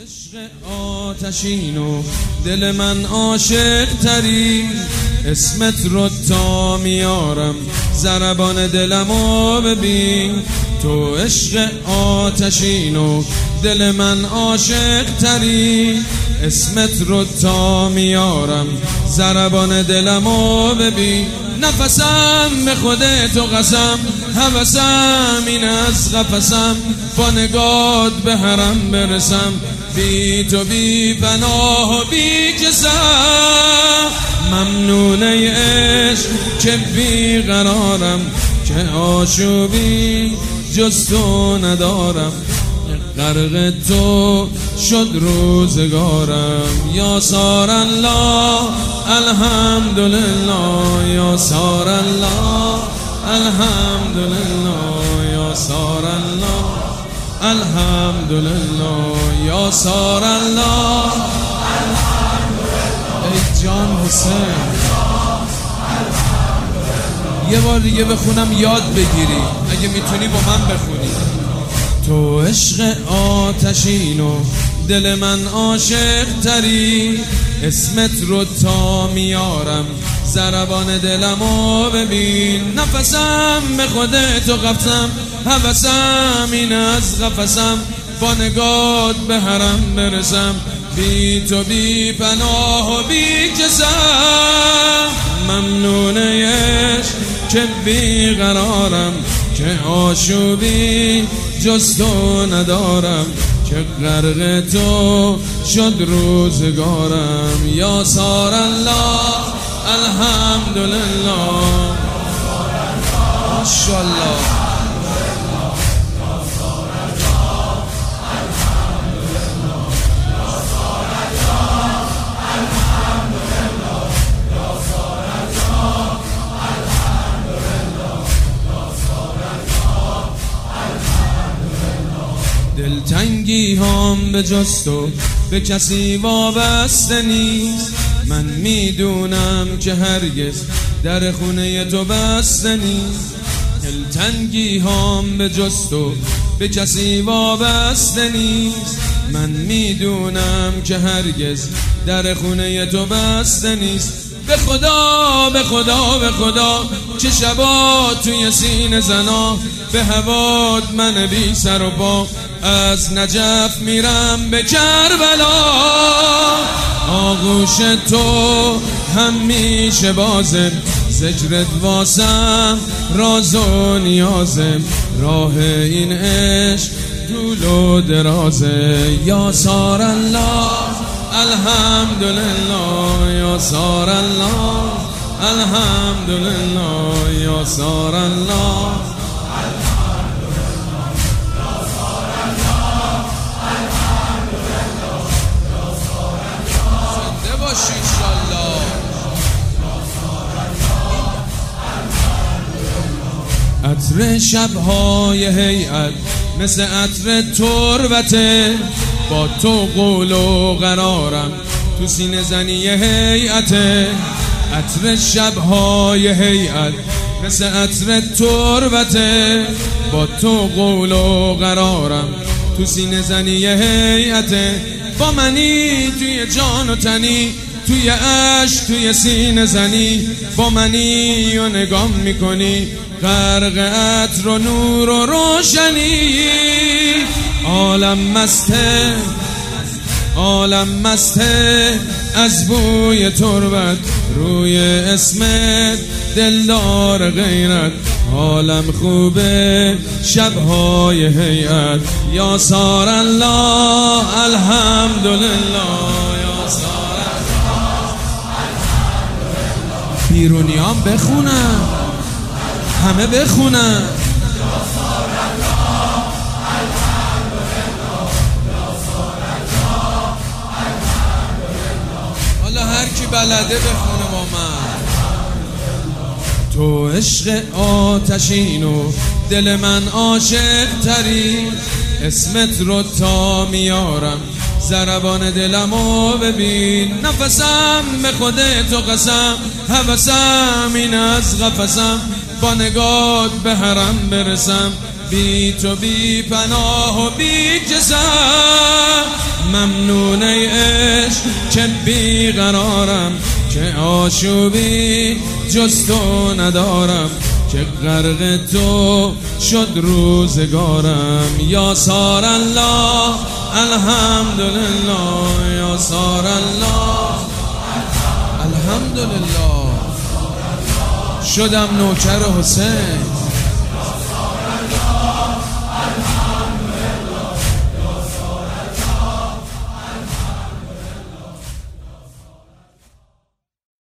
عشق آتشین و دل من عاشق تری، اسمت رو تا میارم ضربان دلمو ببین. تو عشق آتشین و دل من عاشق تری، اسمت رو تا میارم ضربان دلمو ببین. نفسم به خودت و قسم، هوسم این از قفسم، با نگات به حرم برسم، بی تو بی پناه و بی کسم. ممنون ای عشق که بی قرارم، که آشوبی جز تو ندارم، غرق تو شد روزگارم. یا سار الله الحمدلله، یا سار الله الحمدلله، یا سار الله الحمدلله، یا سار الله الحمدلله. ای جان حسین یه بار دیگه بخونم یاد بگیری، اگه میتونی با من بخونی. تو عشق آتشین و دل من عاشق تری، اسمت رو تا میارم ضربان دلمو ببین. نفسم به خودت و قفسم، هوسم این از قفسم، با نگات به حرم برسم، بی تو بی پناه و بی کسم. ممنون ای عشق که بی قرارم، که آشوبی جز تو ندارم، که غرق تو شد روزگارم. یا سار الله الحمدلله، ماشاءالله. دلتنگی هم به جز تو به کسی وابسته نیست، من میدونم که هرگز در خونه تو بسته نیست. دلتنگی هم به جز تو به کسی وابسته نیست، من میدونم که هرگز در خونه تو بسته نیست. به خدا به خدا به خدا چه شبا توی سینه زنا، به هوات من بی سر و پا از نجف میرم به کربلا. آغوش تو همیشه بازم، ذکرت واسم راز و نیازم، راه این عشق طول و درازه. یا سار الله الحمدلله، یا سار الله الحمدلله، یا سار الله عطر شبهای هیئت مثل عطر تربته، با تو قول و قرارم تو سینه زنی هیئته. عطر شبهای هیئت مثل عطر تربته، با تو قول و قرارم تو سینه زنی هیئته. با منی توی جان و تنی، توی عشق توی سینه زنی، با منی و نگاه میکنی غرق عطر و نور و روشنی. عالم مسته عالم مسته از بوی تربت، روی اسمت دلدار غیرت، عالم خوبه شبهای هیئت. یا سار الله الحمدلله، یا سار الله الحمدلله. بیرونیان بخونن، همه بخونن. حالا هر کی بلده بخونه با من. تو عشق آتشین و دل من عاشق تری، اسمت رو تا میارم ضربان دلمو ببین. نفسم به خودت و قسم، هوسم این از قفسم، با نگات به حرم برسم، بی تو بی پناه و بی کسم. ممنون ای عشق که بیقرارم، که آشوبی جز تو ندارم، که غرق تو شد روزگارم. یا سار الله الحمدلله، یا سار الله الحمدلله. شدم نوکر حسین،